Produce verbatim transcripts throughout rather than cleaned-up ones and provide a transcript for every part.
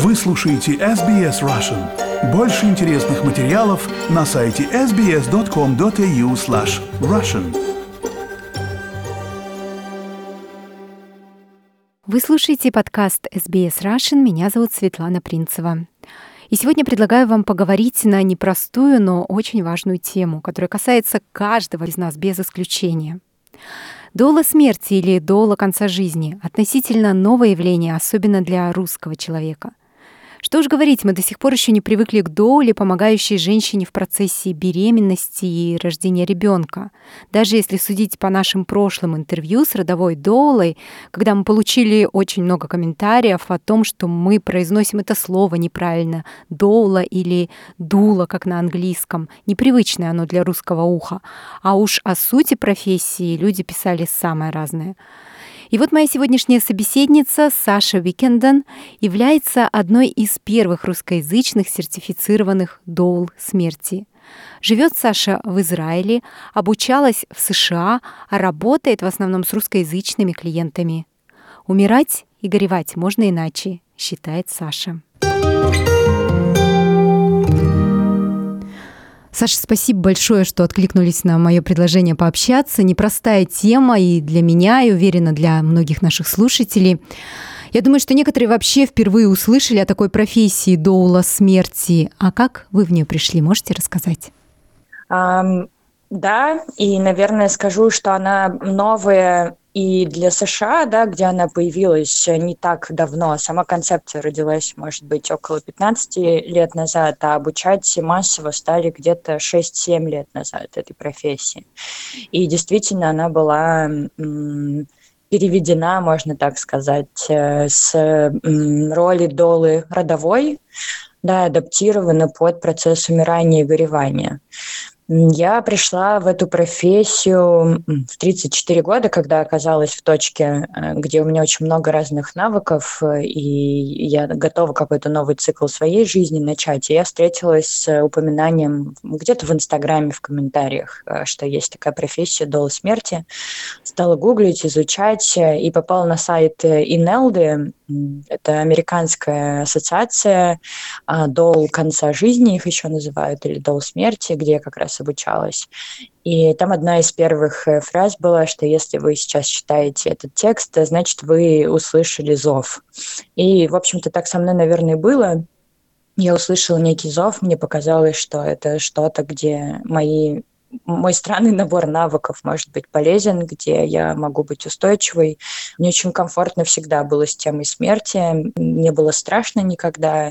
Вы слушаете эс би эс Russian. Больше интересных материалов на сайте эс би эс точка ком точка эй ю слэш Russian. Вы слушаете подкаст эс би эс Russian. Меня зовут Светлана Принцева. И сегодня предлагаю вам поговорить на непростую, но очень важную тему, которая касается каждого из нас без исключения. Доула смерти или доула конца жизни — относительно новое явление, особенно для русского человека. Что уж говорить, мы до сих пор еще не привыкли к доуле, помогающей женщине в процессе беременности и рождения ребенка. Даже если судить по нашим прошлым интервью с родовой доулой, когда мы получили очень много комментариев о том, что мы произносим это слово неправильно, доула или дула, как на английском, непривычное оно для русского уха. А уж о сути профессии люди писали самое разное. И вот моя сегодняшняя собеседница Саша Викенден является одной из первых русскоязычных сертифицированных доул смерти. Живет Саша в Израиле, обучалась в США, а работает в основном с русскоязычными клиентами. Умирать и горевать можно иначе, считает Саша. Саша, спасибо большое, что откликнулись на мое предложение пообщаться. Непростая тема и для меня, и, уверена, для многих наших слушателей. Я думаю, что некоторые вообще впервые услышали о такой профессии доула смерти. А как вы в нее пришли? Можете рассказать? Um, да, и, наверное, скажу, что она новая и для США, да, где она появилась не так давно. Сама концепция родилась, может быть, около пятнадцати лет назад, а обучать массово стали где-то шесть-семь лет назад этой профессии. И действительно она была м, переведена, можно так сказать, с м, роли доулы родовой, да, адаптирована под процесс умирания и горевания. Я пришла в эту профессию в тридцать четыре года, когда оказалась в точке, где у меня очень много разных навыков, и я готова какой-то новый цикл своей жизни начать. И я встретилась с упоминанием где-то в Инстаграме, в комментариях, что есть такая профессия доула смерти. Стала гуглить, изучать, и попала на сайт Инелды. Это американская ассоциация доул конца жизни, их еще называют, или доул смерти, где я как раз обучалась. И там одна из первых фраз была, что если вы сейчас читаете этот текст, значит, вы услышали зов. И, в общем-то, так со мной, наверное, было. Я услышала некий зов, мне показалось, что это что-то, где мои... мой странный набор навыков может быть полезен, где я могу быть устойчивой. Мне очень комфортно всегда было с темой смерти, не было страшно никогда.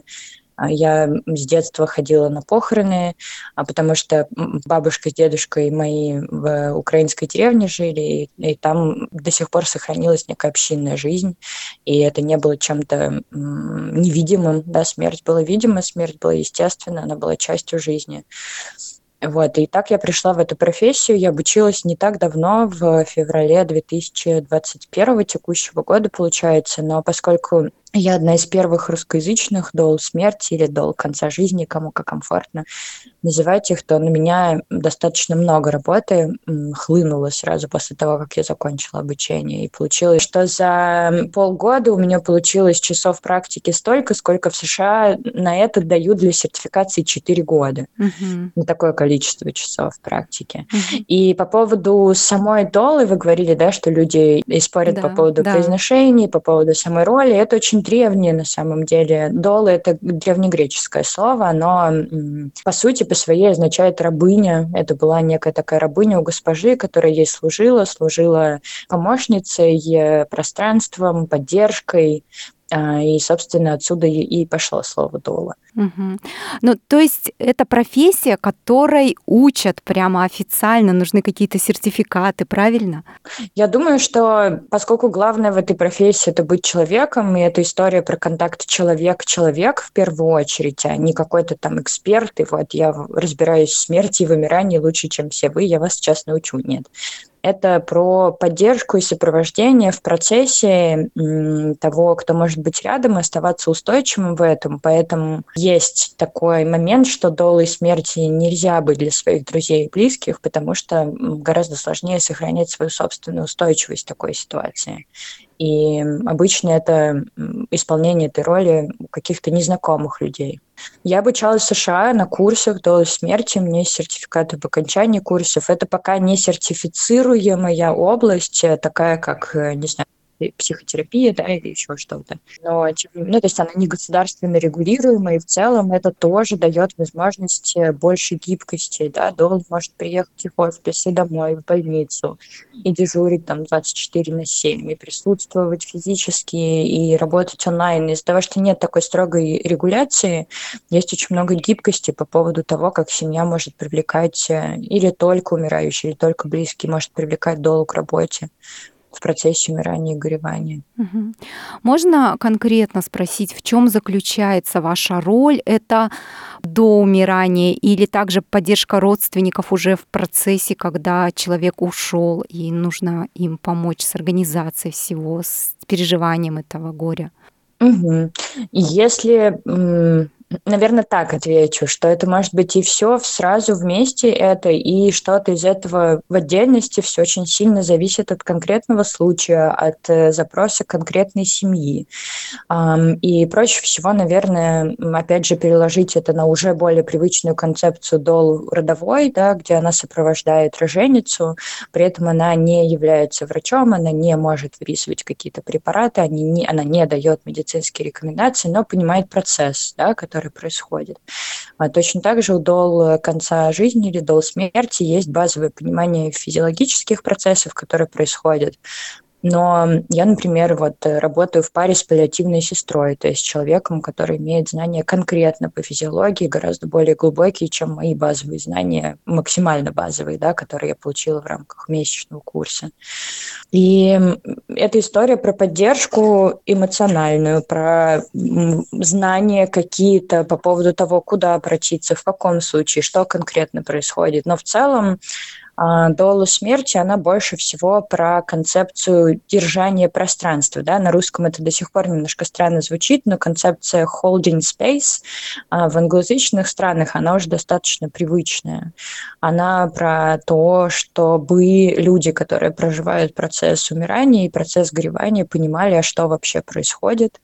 Я с детства ходила на похороны, потому что бабушка с дедушкой мои в украинской деревне жили, и там до сих пор сохранилась некая общинная жизнь, и это не было чем-то невидимым. Да, смерть была видима, смерть была естественна, она была частью жизни. Вот, и так я пришла в эту профессию. Я обучилась не так давно, в феврале две тысячи двадцать первого текущего года, получается, но поскольку я одна из первых русскоязычных доул смерти или доул конца жизни, кому как комфортно называть их, то на меня достаточно много работы хлынуло сразу после того, как я закончила обучение. И получилось, что за полгода у меня получилось часов практики столько, сколько в США на это дают для сертификации четыре года. Uh-huh. На такое количество часов практики. Uh-huh. И по поводу самой доулы вы говорили, да, что люди спорят да, по поводу да. произношений, по поводу самой роли. Это очень древнее на самом деле. Доула — это древнегреческое слово, оно по сути по своей означает рабыня. Это была некая такая рабыня у госпожи, которая ей служила, служила помощницей, пространством, поддержкой. И, собственно, отсюда и пошло слово доула. Угу. Ну, то есть это профессия, которой учат прямо официально, нужны какие-то сертификаты, правильно? Я думаю, что поскольку главное в этой профессии — это быть человеком, и это история про контакт человек-человек в первую очередь, а не какой-то там эксперт, и вот я разбираюсь в смерти и вымирании лучше, чем все вы, я вас сейчас научу. Нет. это про поддержку и сопровождение в процессе м, того, кто может быть рядом, и оставаться устойчивым в этом. Поэтому есть такой момент, что долой смерти нельзя быть для своих друзей и близких, потому что м, гораздо сложнее сохранять свою собственную устойчивость в такой ситуации. И обычно это м, исполнение этой роли у каких-то незнакомых людей. Я обучалась в США на курсах до смерти, у меня есть сертификат об окончании курсов. Это пока не сертифицируемая область, э, такая как, э, не знаю, и психотерапия, да, или еще что-то. Но, тем не- ну, то есть она не государственно регулируемая, и в целом это тоже дает возможность э, больше гибкости, да, Дол может приехать и в хоспис, и домой, и в больницу, и дежурить там двадцать четыре на семь, и присутствовать физически, и работать онлайн. Из-за того, что нет такой строгой регуляции, есть очень много гибкости по поводу того, как семья может привлекать э, или только умирающий, или только близкий может привлекать долг к работе в процессе умирания и горевания. Мгм. Можно конкретно спросить, в чем заключается ваша роль? Это до умирания или также поддержка родственников уже в процессе, когда человек ушел, и нужно им помочь с организацией всего, с переживанием этого горя? Мгм. Если, наверное, так отвечу, что это может быть и все сразу вместе это, и что-то из этого в отдельности. Все очень сильно зависит от конкретного случая, от э, запроса конкретной семьи. Ам, И проще всего, наверное, м, опять же, переложить это на уже более привычную концепцию дол родовой, да, где она сопровождает роженицу, при этом она не является врачом, она не может выписывать какие-то препараты, они не, она не дает медицинские рекомендации, но понимает процесс, да, который происходит. А точно так же у дол конца жизни или дол смерти есть базовое понимание физиологических процессов, которые происходят. Но я, например, вот э, работаю в паре с паллиативной сестрой, то есть человеком, который имеет знания конкретно по физиологии, гораздо более глубокие, чем мои базовые знания, максимально базовые, да, которые я получила в рамках месячного курса. И м, эта история про поддержку эмоциональную, про м, знания какие-то по поводу того, куда обратиться, в каком случае, что конкретно происходит. Но в целом а, Дола смерти, она больше всего про концепцию держания пространства. Да? На русском это до сих пор немножко странно звучит, но концепция holding space а, в англоязычных странах, она уже достаточно привычная. Она про то, чтобы люди, которые проживают процесс умирания и процесс горевания, понимали, а что вообще происходит,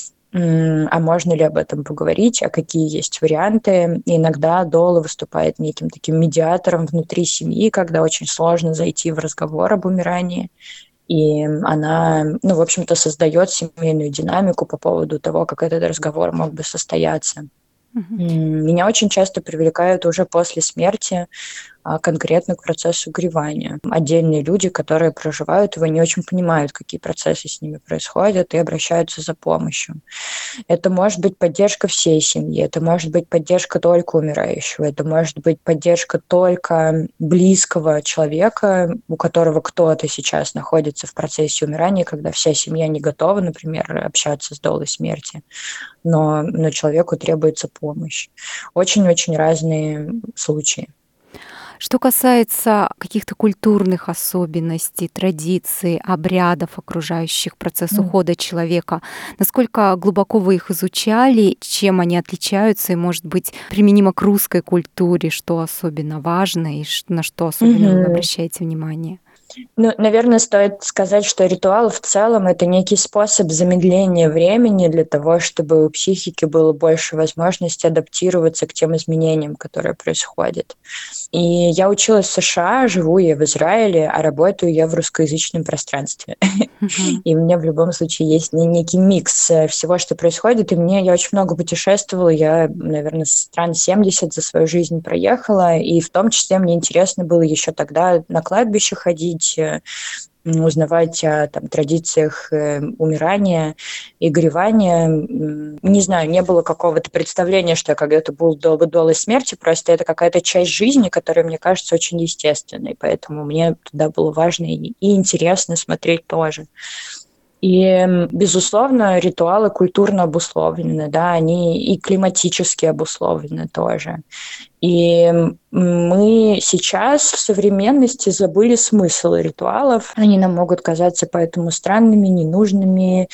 М, а можно ли об этом поговорить, а какие есть варианты. И иногда Дола выступает неким таким медиатором внутри семьи, когда очень сложно зайти в разговор об умирании. И она, ну, в общем-то, создает семейную динамику по поводу того, как этот разговор мог бы состояться. Мгм. М, Меня очень часто привлекают уже после смерти а, конкретно к процессу горевания. Отдельные люди, которые проживают его, не очень понимают, какие процессы с ними происходят, и обращаются за помощью. Это может быть поддержка всей семьи, это может быть поддержка только умирающего, это может быть поддержка только близкого человека, у которого кто-то сейчас находится в процессе умирания, когда вся семья не готова, например, общаться с долой смерти, но, но человеку требуется помощь. Очень-очень разные случаи. Что касается каких-то культурных особенностей, традиций, обрядов, окружающих процесс ухода человека, насколько глубоко вы их изучали, чем они отличаются и, может быть, применимо к русской культуре, что особенно важно и ш- на что особенно вы Мгм. обращаете внимание? Ну, наверное, стоит сказать, что ритуал в целом это некий способ замедления времени для того, чтобы у психики было больше возможности адаптироваться к тем изменениям, которые происходят. И я училась в США, живу я в Израиле, а работаю я в русскоязычном пространстве. Мгм. И у меня в любом случае есть не- некий микс э, всего, что происходит. И мне я очень много путешествовала. Я, наверное, стран семьдесят за свою жизнь проехала. И в том числе мне интересно было еще тогда на кладбище ходить, э, м, узнавать о там, традициях э, умирания и горевания. М, Не знаю, не было какого-то представления, что я когда-то буду до долой смерти. Просто это какая-то часть жизни, которая мне кажется очень естественной. Поэтому мне туда было важно и и интересно смотреть тоже. И, м, безусловно, ритуалы культурно обусловлены, да, они и климатически обусловлены тоже. И мы сейчас в современности забыли смысл ритуалов. Они нам могут казаться поэтому странными, ненужными,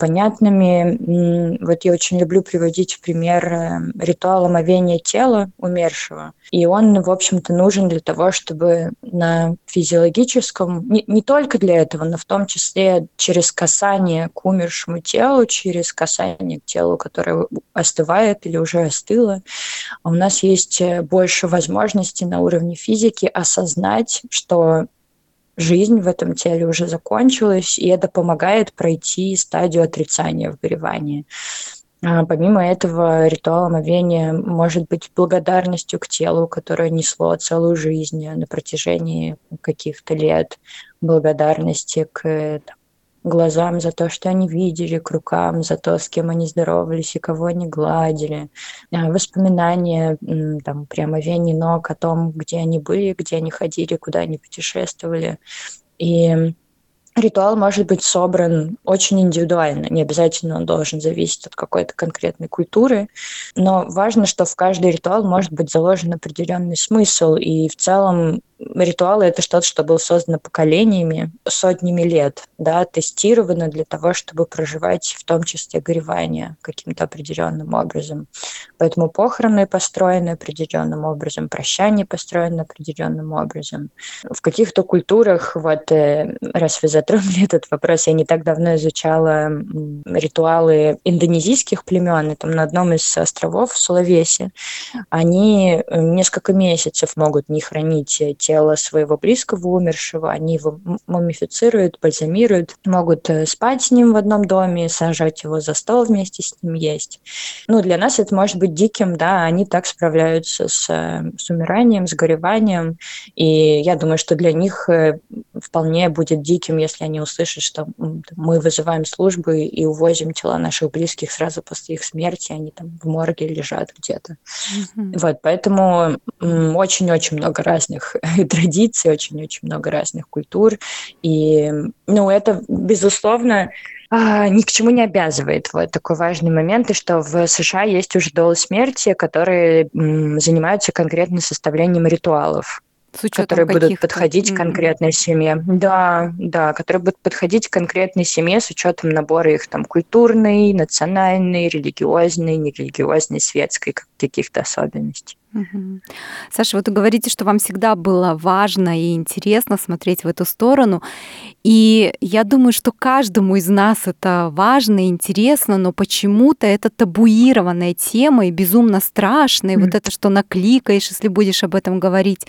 непонятными. Вот я очень люблю приводить в пример ритуал омовения тела умершего. И он, в общем-то, нужен для того, чтобы на физиологическом, не, не только для этого, но в том числе через касание к умершему телу, через касание к телу, которое остывает или уже остыло, у нас есть больше возможностей на уровне физики осознать, что жизнь в этом теле уже закончилась, и это помогает пройти стадию отрицания в горевании. А помимо этого, ритуал омовения может быть благодарностью к телу, которое несло целую жизнь на протяжении каких-то лет, благодарности к там, глазам за то, что они видели, к рукам за то, с кем они здоровались и кого они гладили, воспоминания там, при омовении ног о том, где они были, где они ходили, куда они путешествовали. И ритуал может быть собран очень индивидуально, не обязательно он должен зависеть от какой-то конкретной культуры, но важно, что в каждый ритуал может быть заложен определенный смысл, и в целом ритуалы — это что-то, что было создано поколениями, сотнями лет, да, тестировано для того, чтобы проживать в том числе горевание каким-то определенным образом. Поэтому похороны построены определенным образом, прощание построено определенным образом. В каких-то культурах, вот раз вы затронули этот вопрос, я не так давно изучала ритуалы индонезийских племен, и там на одном из островов в Сулавеси они несколько месяцев могут не хранить тело своего близкого умершего, они его мумифицируют, бальзамируют, могут спать с ним в одном доме, сажать его за стол вместе с ним есть. Ну, для нас это может быть диким, да, они так справляются с, с умиранием, с гореванием, и я думаю, что для них вполне будет диким, если они услышат, что мы вызываем службы и увозим тела наших близких сразу после их смерти, они там в морге лежат где-то. Mm-hmm. Вот, поэтому очень-очень много разных традиций, очень-очень много разных культур, и, ну, это, безусловно, ни к чему не обязывает. Вот такой важный момент, и что в США есть уже долы смерти, которые занимаются конкретно составлением ритуалов, которые будут подходить к конкретной семье. Да, да, которые будут подходить к конкретной семье с учетом набора их там культурной, национальной, религиозной, нерелигиозной, светской, каких-то особенностей. Угу. Саша, вот вы говорите, что вам всегда было важно и интересно смотреть в эту сторону. И я думаю, что каждому из нас это важно и интересно, но почему-то это табуированная тема и безумно страшная. Mm. Вот это, что накликаешь, если будешь об этом говорить.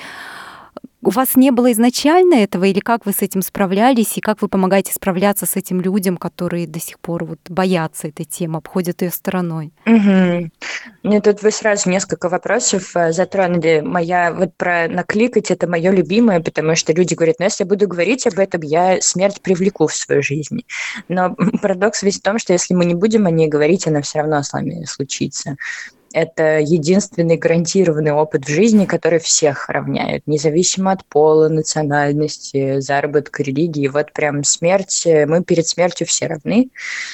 У вас не было изначально этого, или как вы с этим справлялись, и как вы помогаете справляться с этим людям, которые до сих пор вот боятся этой темы, обходят ее стороной? Угу. Ну, тут вы сразу несколько вопросов затронули. Моя вот про накликать — это мое любимое, потому что люди говорят, ну, если я буду говорить об этом, я смерть привлеку в свою жизнь. Но парадокс весь в том, что если мы не будем о ней говорить, она все равно с нами случится. Это единственный гарантированный опыт в жизни, который всех равняет, независимо от пола, национальности, заработка, религии. Вот прям смерть, мы перед смертью все равны.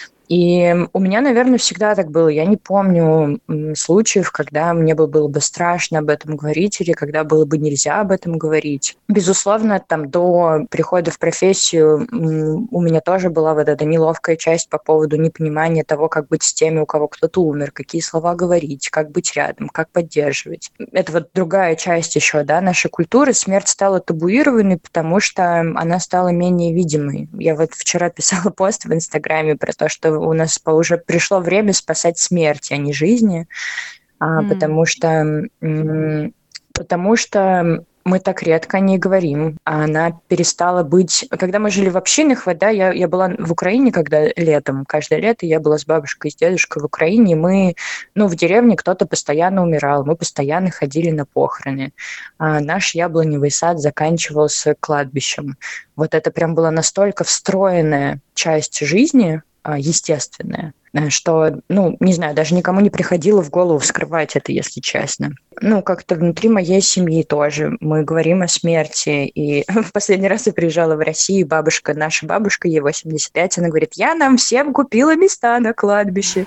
И у меня, наверное, всегда так было. Я не помню случаев, когда мне бы было бы страшно об этом говорить или когда было бы нельзя об этом говорить. Безусловно, там до прихода в профессию у меня тоже была вот эта неловкая часть по поводу непонимания того, как быть с теми, у кого кто-то умер, какие слова говорить, как быть рядом, как поддерживать. Это вот другая часть еще, да, нашей культуры. Смерть стала табуированной, потому что она стала менее видимой. Я вот вчера писала пост в Инстаграме про то, что у нас уже пришло время спасать смерть, а не жизни, mm. потому что, потому что мы так редко о ней говорим, а она перестала быть... Когда мы жили в общинах, вот, да, я, я была в Украине, когда летом, каждое лето я была с бабушкой и с дедушкой в Украине, и мы, ну, в деревне кто-то постоянно умирал, мы постоянно ходили на похороны. А наш яблоневый сад заканчивался кладбищем. Вот это прям была настолько встроенная часть жизни, естественное, что, ну, не знаю, даже никому не приходило в голову вскрывать это, если честно. Ну, как-то внутри моей семьи тоже мы говорим о смерти, и в последний раз я приезжала в Россию, бабушка, наша бабушка, ей восемьдесят пять, она говорит, я нам всем купила места на кладбище.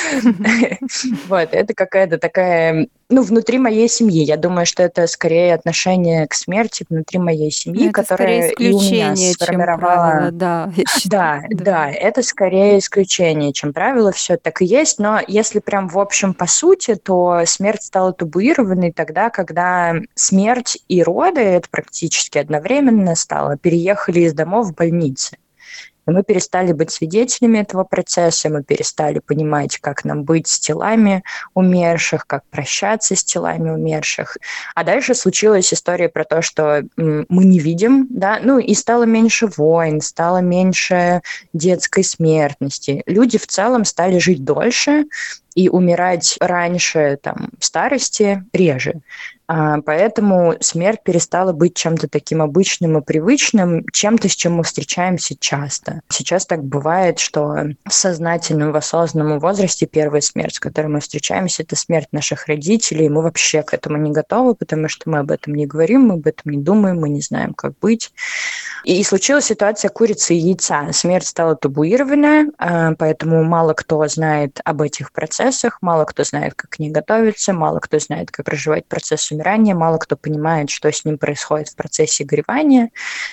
Вот, это какая-то такая, ну, внутри моей семьи. Я думаю, что это скорее отношение к смерти внутри моей Ну, семьи, это скорее которое и у меня исключение, чем правило, сформировало. да, я считаю, Да, да. да, это скорее исключение, чем правило, все так и есть. Но если прям в общем по сути, то смерть стала табуированной тогда, когда смерть и роды, это практически одновременно стало, переехали из домов в больницы. И мы перестали быть свидетелями этого процесса, мы перестали понимать, как нам быть с телами умерших, как прощаться с телами умерших. А дальше случилась история про то, что м, мы не видим, да, ну и стало меньше войн, стало меньше детской смертности. Люди в целом стали жить дольше и умирать раньше, там, в старости реже. А, Поэтому смерть перестала быть чем-то таким обычным и привычным, чем-то, с чем мы встречаемся часто. Сейчас так бывает, что в сознательном, в осознанном возрасте первая смерть, с которой мы встречаемся, это смерть наших родителей, и мы вообще к этому не готовы, потому что мы об этом не говорим, мы об этом не думаем, мы не знаем, как быть. И случилась ситуация курицы и яйца. Смерть стала табуированная, а, поэтому мало кто знает об этих процессах, мало кто знает, как к ней готовиться, мало кто знает, как проживать процесс умирания, мало кто понимает, что с ним происходит в процессе горевания.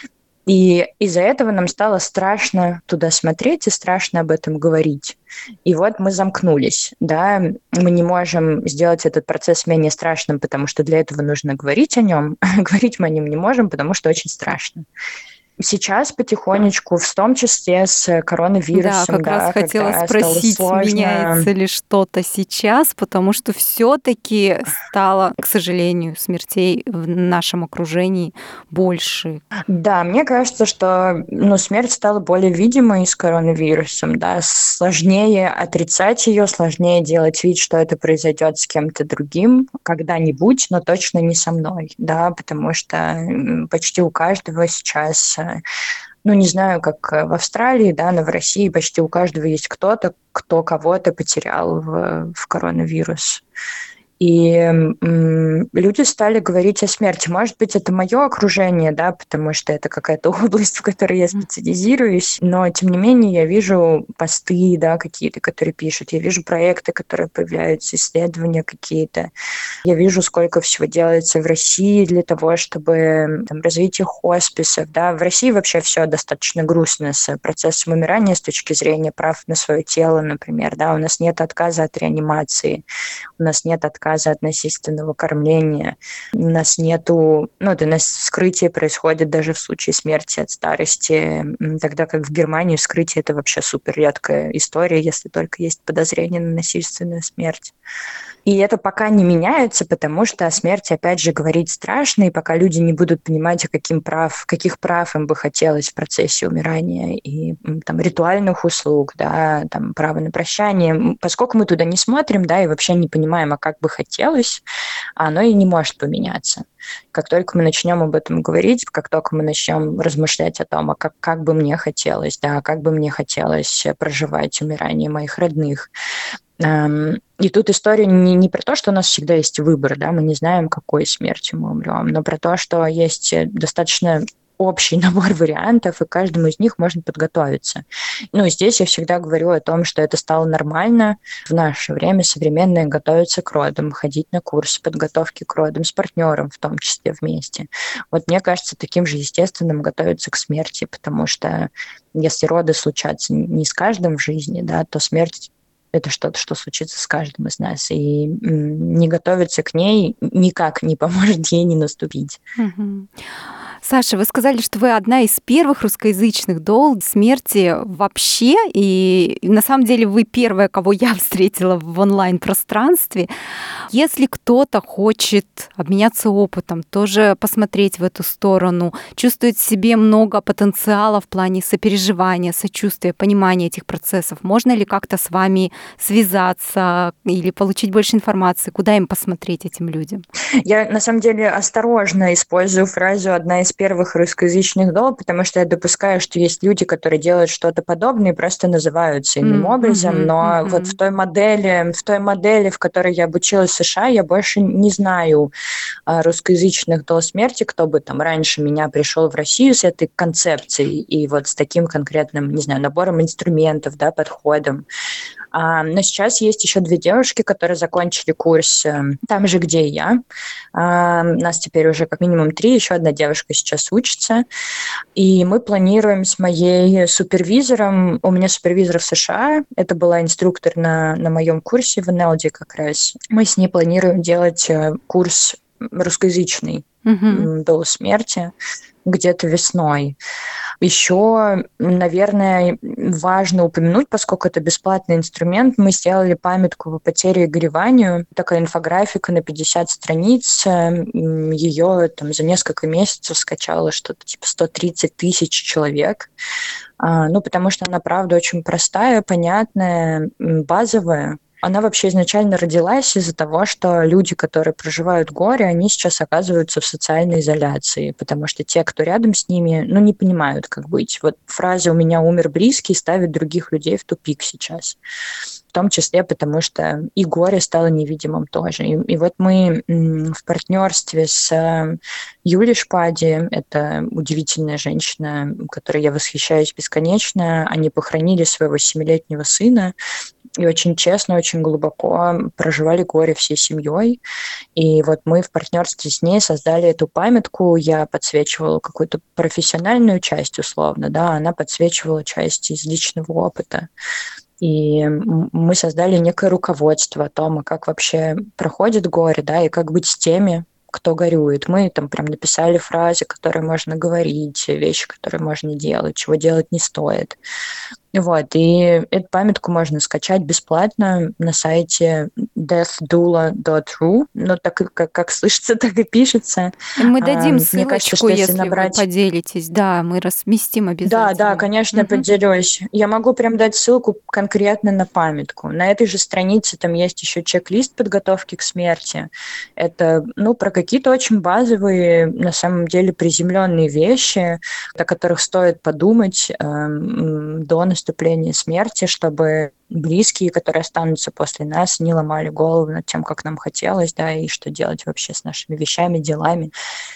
И из-за этого нам стало страшно туда смотреть и страшно об этом говорить. И вот мы замкнулись, да, мы не можем сделать этот процесс менее страшным, потому что для этого нужно говорить о нем. Говорить мы о нем не можем, потому что очень страшно. Сейчас потихонечку, в том числе с Да, коронавирусом, как раз да, хотела когда стало спросить, сложно. меняется ли что-то сейчас, потому что все-таки стало, к сожалению, смертей в нашем окружении больше. Да, мне кажется, что ну, смерть стала более видимой с коронавирусом, да, сложнее отрицать ее, сложнее делать вид, что это произойдет с кем-то другим когда-нибудь, но точно не со мной, да, потому что м, почти у каждого сейчас, э, ну, не знаю, как э, в Австралии, да, но в России почти у каждого есть кто-то, кто кого-то потерял в, в коронавирус. И м, люди стали говорить о смерти. Может быть, это мое окружение, да, потому что это какая-то область, в которой я специализируюсь, но, тем не менее, я вижу посты, да, какие-то, которые пишут, я вижу проекты, которые появляются, исследования какие-то. Я вижу, сколько всего делается в России для того, чтобы там, развитие хосписов, да. В России вообще все достаточно грустно с процессом умирания с точки зрения прав на свое тело, например, да. У нас нет отказа от реанимации, у нас нет отказа от насильственного кормления, у нас нету, ну, это нас вскрытие происходит даже в случае смерти от старости, тогда как в Германии вскрытие это вообще супер редкая история, если только есть подозрение на насильственную смерть. И это пока не меняется, потому что о смерти, опять же, говорить страшно, и пока люди не будут понимать, о каким прав, каких прав им бы хотелось в процессе умирания, и там ритуальных услуг, да, там право на прощание, поскольку мы туда не смотрим, да, и вообще не понимаем, а как бы хотелось, оно и не может поменяться. Как только мы начнем об этом говорить, как только мы начнем размышлять о том, а как, как бы мне хотелось, да, как бы мне хотелось проживать умирание моих родных. И тут история не, не про то, что у нас всегда есть выбор, да, мы не знаем, какой смертью мы умрем, но про то, что есть достаточно общий набор вариантов, и к каждому из них можно подготовиться. Ну, здесь я всегда говорю о том, что это стало нормально в наше время современное готовиться к родам, ходить на курсы подготовки к родам с партнером, в том числе вместе. Вот мне кажется, таким же естественным готовиться к смерти, потому что если роды случатся не с каждым в жизни, да, то смерть это что-то, что случится с каждым из нас. И не готовиться к ней никак не поможет ей не наступить. Угу. Саша, вы сказали, что вы одна из первых русскоязычных до смерти вообще, и на самом деле вы первая, кого я встретила в онлайн-пространстве. Если кто-то хочет обменяться опытом, тоже посмотреть в эту сторону, чувствует в себе много потенциала в плане сопереживания, сочувствия, понимания этих процессов, можно ли как-то с вами связаться или получить больше информации, куда им посмотреть, этим людям? Я, на самом деле, осторожно использую фразу «одна из первых русскоязычных дол», потому что я допускаю, что есть люди, которые делают что-то подобное и просто называются иным mm-hmm, образом, но mm-hmm. вот в той модели, в той модели, в которой я обучилась в США, я больше не знаю русскоязычных дол смерти, кто бы там раньше меня пришел в Россию с этой концепцией и вот с таким конкретным, не знаю, набором инструментов, да, подходом. А, но сейчас есть еще две девушки, которые закончили курс э, там же, где и я. А, нас теперь уже как минимум три, еще одна девушка сейчас учится. И мы планируем с моей супервизором, у меня супервизор в США, это была инструктор на, на моем курсе в эн эл ди как раз. Мы с ней планируем делать курс русскоязычный Мгм. до смерти где-то весной. Еще, наверное, важно упомянуть, поскольку это бесплатный инструмент, мы сделали памятку по потере и гореванию. Такая инфографика на пятьдесят страниц. Ее там за несколько месяцев скачало что-то типа сто тридцать тысяч человек. А, ну, потому что она, правда, очень простая, понятная, м, базовая. Она вообще изначально родилась из-за того, что люди, которые проживают горе, они сейчас оказываются в социальной изоляции, потому что те, кто рядом с ними, ну, не понимают, как быть. Вот фраза «у меня умер близкий» ставит других людей в тупик сейчас. В том числе потому, что и горе стало невидимым тоже. И, и вот мы м, в партнерстве с э, Юлей Шпади, это удивительная женщина, которой я восхищаюсь бесконечно, они похоронили своего семилетнего сына, и очень честно, очень глубоко проживали горе всей семьей. И вот мы в партнерстве с ней создали эту памятку. Я подсвечивала какую-то профессиональную часть, условно, да, она подсвечивала часть из личного опыта. И м- мы создали некое руководство о том, а как вообще проходит горе, да, и как быть с теми, кто горюет. Мы там прям написали фразы, которые можно говорить, вещи, которые можно делать, чего делать не стоит. Вот, и эту памятку можно скачать бесплатно на сайте death doula dot r u. Ну, так и как, как слышится, так и пишется. И мы А, дадим Мне кажется, ссылочку, что если если вы набрать... поделитесь. Да, мы разместим Да, обязательно. да, конечно, Мгм. поделюсь. Я могу прям дать ссылку конкретно на памятку. На этой же странице там есть еще чек-лист подготовки к смерти. Это, ну, про какие-то очень базовые, на самом деле, приземленные вещи, о которых стоит подумать эм, до наступления смерти, чтобы близкие, которые останутся после нас, не ломали голову над тем, как нам хотелось, да, и что делать вообще с нашими вещами, делами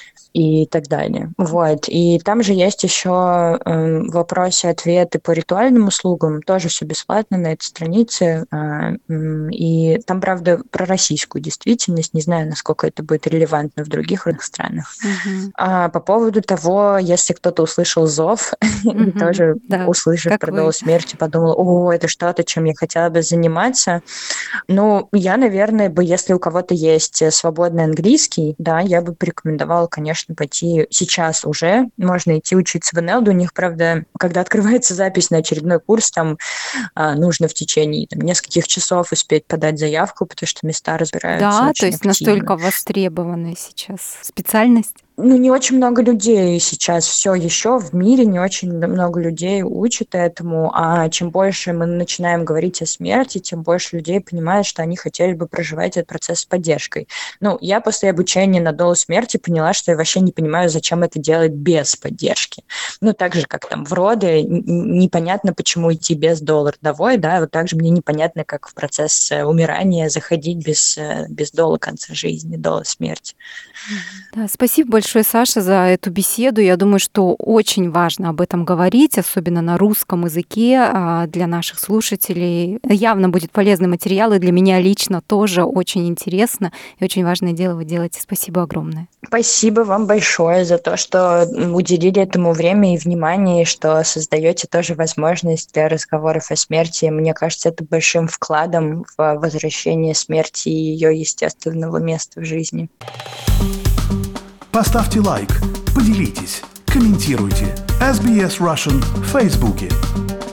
и так далее. Вот. И там же есть еще э, вопросы-ответы по ритуальным услугам, тоже все бесплатно на этой странице. Э, м, и там, правда, про российскую действительность, не знаю, насколько это будет релевантно в других странах. Мгм. А по поводу того, если кто-то услышал зов, и Мгм. тоже, Да, услышав как про вы. долу смерти, подумал, о, это что-то, чем я хотела бы заниматься. Ну, я, наверное, бы, если у кого-то есть э, свободный английский, да, я бы порекомендовала, конечно, пойти сейчас уже. Можно идти учиться в эн эл ди. У них, правда, когда открывается запись на очередной курс, там а, нужно в течение там, нескольких часов успеть подать заявку, потому что места разбираются Да, то очень есть активно. настолько востребованная сейчас специальность. Ну, не очень много людей сейчас все еще в мире, не очень много людей учат этому, а чем больше мы начинаем говорить о смерти, тем больше людей понимают, что они хотели бы проживать этот процесс с поддержкой. Ну, я после обучения на долу смерти поняла, что я вообще не понимаю, зачем это делать без поддержки. Ну, так же, как там в роды, н- н- непонятно, почему идти без дола родовой, да, вот так же мне непонятно, как в процесс э, умирания заходить без, э, без дола конца жизни, дола смерти. Да, спасибо большое, Саша, за эту беседу. Я думаю, что очень важно об этом говорить, особенно на русском языке а, для наших слушателей. Явно будет полезный материал, и для меня лично тоже очень интересно. И очень важное дело вы делаете. Спасибо огромное. Спасибо вам большое за то, что м, уделили этому время и внимание, и что создаете тоже возможность для разговоров о смерти. Мне кажется, это большим вкладом в возвращение смерти и ее естественного места в жизни. Поставьте лайк, поделитесь, комментируйте. эс би эс Russian в Фейсбуке.